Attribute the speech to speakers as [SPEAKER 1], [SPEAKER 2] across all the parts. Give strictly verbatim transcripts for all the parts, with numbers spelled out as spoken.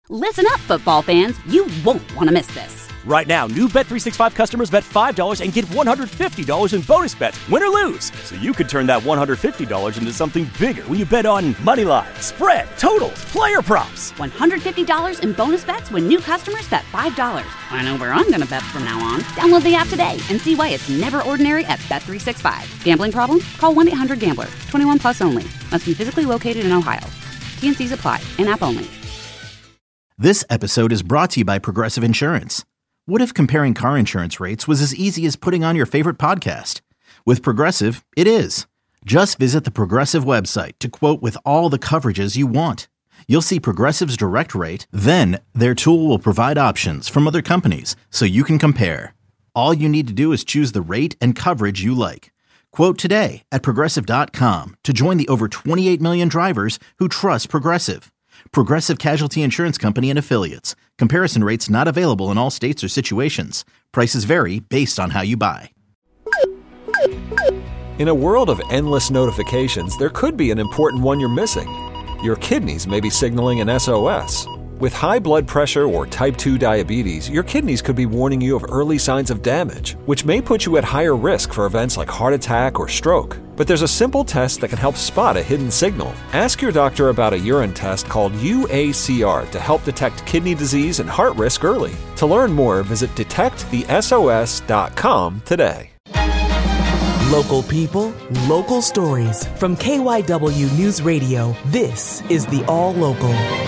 [SPEAKER 1] Listen up, football fans. You won't want to miss this.
[SPEAKER 2] Right now, new Bet three sixty-five customers bet five dollars and get one hundred fifty dollars in bonus bets, win or lose. So you could turn that one hundred fifty dollars into something bigger when you bet on money line, spread, totals, player props.
[SPEAKER 1] one hundred fifty dollars in bonus bets when new customers bet five dollars. I know where I'm going to bet from now on. Download the app today and see why it's never ordinary at Bet three sixty-five. Gambling problem? Call one eight hundred gambler. twenty-one plus only. Must be physically located in Ohio. T and C's apply. In-app only.
[SPEAKER 3] This episode is brought to you by Progressive Insurance. What if comparing car insurance rates was as easy as putting on your favorite podcast? With Progressive, it is. Just visit the Progressive website to quote with all the coverages you want. You'll see Progressive's direct rate, then their tool will provide options from other companies so you can compare. All you need to do is choose the rate and coverage you like. Quote today at Progressive dot com to join the over twenty-eight million drivers who trust Progressive. Progressive Casualty Insurance Company and Affiliates. Comparison rates not available in all states or situations. Prices vary based on how you buy.
[SPEAKER 4] In a world of endless notifications, there could be an important one you're missing. Your kidneys may be signaling an S O S. With high blood pressure or type two diabetes, your kidneys could be warning you of early signs of damage, which may put you at higher risk for events like heart attack or stroke. But there's a simple test that can help spot a hidden signal. Ask your doctor about a urine test called U A C R to help detect kidney disease and heart risk early. To learn more, visit detect the S O S dot com today.
[SPEAKER 5] Local people, local stories. From K Y W News Radio, this is the All Local.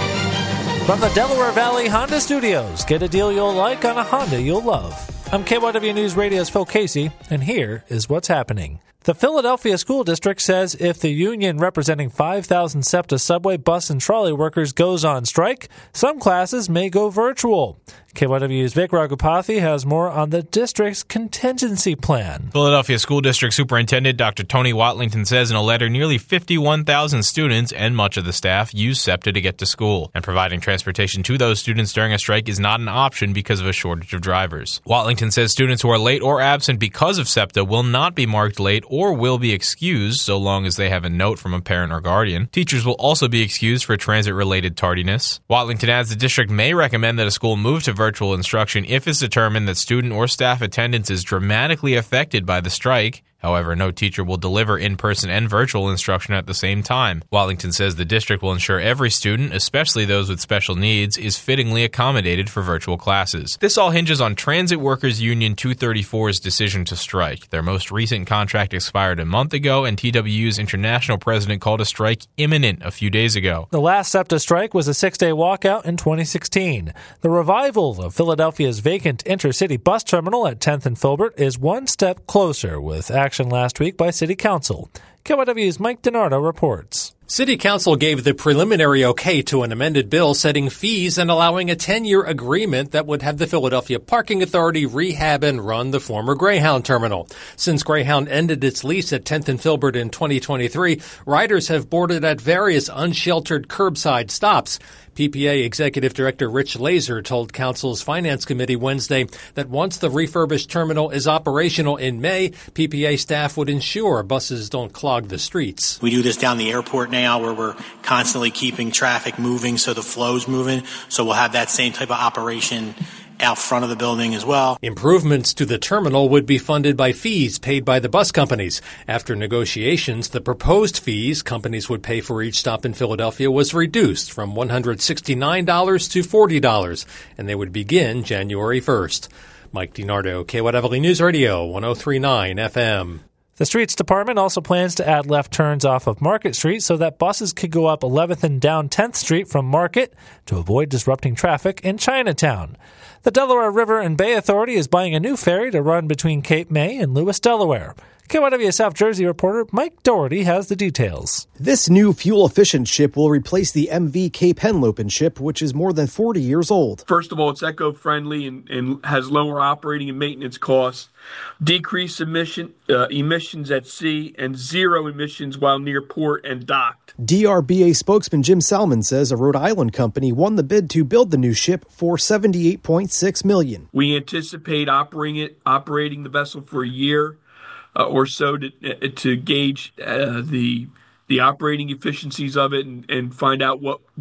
[SPEAKER 6] From the Delaware Valley Honda Studios, get a deal you'll like on a Honda you'll love. I'm K Y W News Radio's Phil Casey, and here is what's happening. The Philadelphia School District says if the union representing five thousand SEPTA subway, bus, and trolley workers goes on strike, some classes may go virtual. K Y W's Vic Raghupathy has more on the district's contingency plan.
[SPEAKER 7] Philadelphia School District Superintendent Doctor Tony Watlington says in a letter nearly fifty-one thousand students and much of the staff use SEPTA to get to school, and providing transportation to those students during a strike is not an option because of a shortage of drivers. Watlington says students who are late or absent because of SEPTA will not be marked late or will be excused so long as they have a note from a parent or guardian. Teachers will also be excused for transit-related tardiness. Watlington adds the district may recommend that a school move to virtual instruction if it's determined that student or staff attendance is dramatically affected by the strike. However, no teacher will deliver in-person and virtual instruction at the same time. Watlington says the district will ensure every student, especially those with special needs, is fittingly accommodated for virtual classes. This all hinges on Transit Workers Union two thirty-four's decision to strike. Their most recent contract expired a month ago, and T W U's international president called a strike imminent a few days ago.
[SPEAKER 6] The last SEPTA strike was a six-day walkout in twenty sixteen. The revival of Philadelphia's vacant intercity bus terminal at tenth and Filbert is one step closer with action last week by City Council. K Y W's Mike DiNardo reports.
[SPEAKER 8] City Council gave the preliminary okay to an amended bill setting fees and allowing a ten-year agreement that would have the Philadelphia Parking Authority rehab and run the former Greyhound terminal. Since Greyhound ended its lease at tenth and Filbert in twenty twenty-three, riders have boarded at various unsheltered curbside stops. P P A Executive Director Rich Laser told Council's Finance Committee Wednesday that once the refurbished terminal is operational in May, P P A staff would ensure buses don't clog the streets.
[SPEAKER 9] We do this down the airport now where we're constantly keeping traffic moving so the flow's moving. So we'll have that same type of operation out front of the building as well.
[SPEAKER 8] Improvements to the terminal would be funded by fees paid by the bus companies. After negotiations, the proposed fees companies would pay for each stop in Philadelphia was reduced from one hundred sixty-nine dollars to forty dollars, and they would begin January first. Mike DiNardo, K Y W News Radio, one oh three point nine F M.
[SPEAKER 6] The Streets Department also plans to add left turns off of Market Street so that buses could go up eleventh and down tenth Street from Market to avoid disrupting traffic in Chinatown. The Delaware River and Bay Authority is buying a new ferry to run between Cape May and Lewis, Delaware. K Y W South Jersey reporter Mike Doherty has the details.
[SPEAKER 10] This new fuel-efficient ship will replace the M V Cape Henlopen ship, which is more than forty years old.
[SPEAKER 11] First of all, it's eco-friendly and, and has lower operating and maintenance costs, decreased emission, uh, emissions at sea, and zero emissions while near port and docked.
[SPEAKER 10] D R B A spokesman Jim Salmon says a Rhode Island company won the bid to build the new ship for seventy-eight point six million dollars.
[SPEAKER 11] We anticipate operating it, operating the vessel for a year uh, or so to, uh, to gauge uh, the the operating efficiencies of it and, and find out what was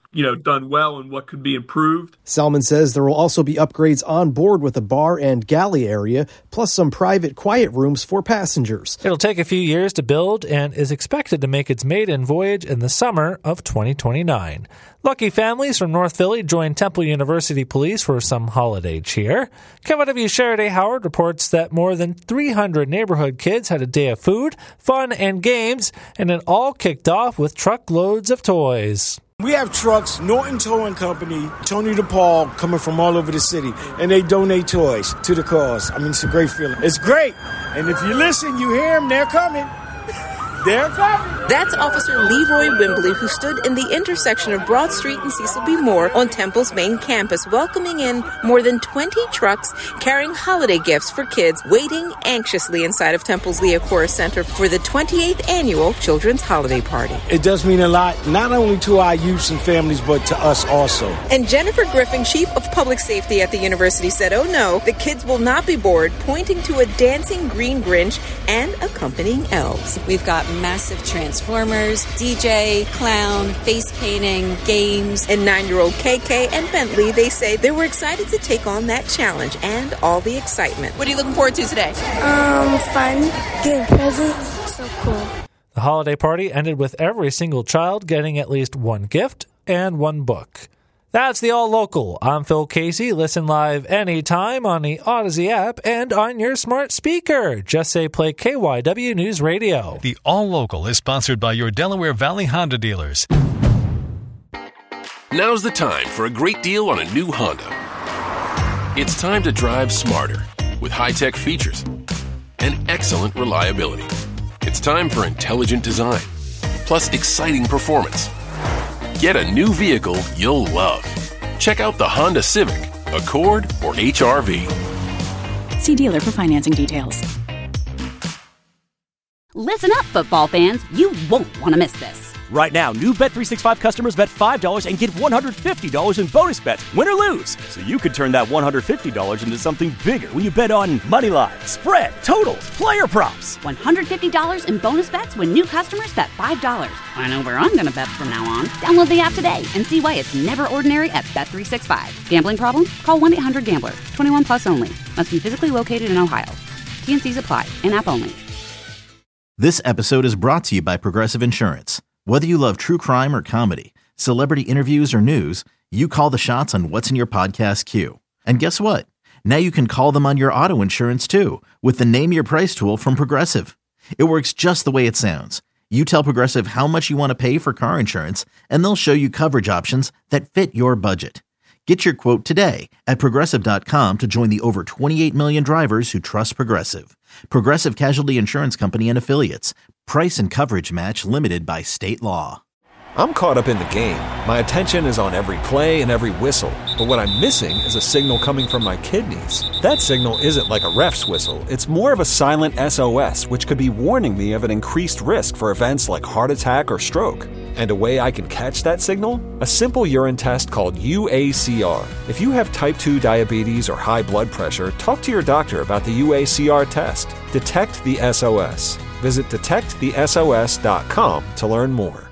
[SPEAKER 11] you know, done well and what could be improved.
[SPEAKER 10] Selman says there will also be upgrades on board with a bar and galley area, plus some private quiet rooms for passengers.
[SPEAKER 6] It'll take a few years to build and is expected to make its maiden voyage in the summer of twenty twenty-nine. Lucky families from North Philly joined Temple University Police for some holiday cheer. K Y W Sheridan Howard reports that more than three hundred neighborhood kids had a day of food, fun, and games, and it all kicked off with truckloads of toys.
[SPEAKER 12] We have trucks, Norton Towing Company, Tony DePaul, coming from all over the city, and they donate toys to the cause. I mean, it's a great feeling. It's great. And if you listen, you hear them, they're coming. They're coming.
[SPEAKER 13] That's Officer Leroy Wimbley, who stood in the intersection of Broad Street and Cecil B. Moore on Temple's main campus, welcoming in more than twenty trucks carrying holiday gifts for kids waiting anxiously inside of Temple's Leah Corus Center for the twenty-eighth annual Children's Holiday Party.
[SPEAKER 12] It does mean a lot, not only to our youths and families, but to us also.
[SPEAKER 13] And Jennifer Griffin, Chief of Public Safety at the university, said, oh no, the kids will not be bored, pointing to a dancing green Grinch and accompanying elves.
[SPEAKER 14] We've got massive Transformers, D J, clown, face painting, games.
[SPEAKER 13] And nine-year-old K K and Bentley, they say they were excited to take on that challenge and all the excitement.
[SPEAKER 14] What are you looking forward to today?
[SPEAKER 15] Um, fun, getting presents, so cool.
[SPEAKER 6] The holiday party ended with every single child getting at least one gift and one book. That's the All Local. I'm Phil Casey. Listen live anytime on the Odyssey app and on your smart speaker. Just say play K Y W News Radio.
[SPEAKER 16] The All Local is sponsored by your Delaware Valley Honda dealers.
[SPEAKER 17] Now's the time for a great deal on a new Honda. It's time to drive smarter with high-tech features and excellent reliability. It's time for intelligent design, plus exciting performance. Get a new vehicle you'll love. Check out the Honda Civic, Accord, or H R V.
[SPEAKER 18] See dealer for financing details.
[SPEAKER 1] Listen up, football fans. You won't want to miss this.
[SPEAKER 2] Right now, new Bet three sixty-five customers bet five dollars and get one hundred fifty dollars in bonus bets, win or lose. So you could turn that one hundred fifty dollars into something bigger when you bet on money line, spread, totals, player props.
[SPEAKER 1] one hundred fifty dollars in bonus bets when new customers bet five dollars. I know where I'm going to bet from now on. Download the app today and see why it's never ordinary at Bet three sixty-five. Gambling problem? Call one eight hundred gambler. twenty-one plus only. Must be physically located in Ohio. T N Cs apply. In-app only.
[SPEAKER 3] This episode is brought to you by Progressive Insurance. Whether you love true crime or comedy, celebrity interviews or news, you call the shots on what's in your podcast queue. And guess what? Now you can call them on your auto insurance too with the Name Your Price tool from Progressive. It works just the way it sounds. You tell Progressive how much you want to pay for car insurance, and they'll show you coverage options that fit your budget. Get your quote today at Progressive dot com to join the over twenty-eight million drivers who trust Progressive. Progressive Casualty Insurance Company and Affiliates. Price and coverage match limited by state law.
[SPEAKER 4] I'm caught up in the game. My attention is on every play and every whistle. But what I'm missing is a signal coming from my kidneys. That signal isn't like a ref's whistle. It's more of a silent S O S, which could be warning me of an increased risk for events like heart attack or stroke. And a way I can catch that signal? A simple urine test called U A C R. If you have type two diabetes or high blood pressure, talk to your doctor about the U A C R test. Detect the S O S. Visit detect the S O S dot com to learn more.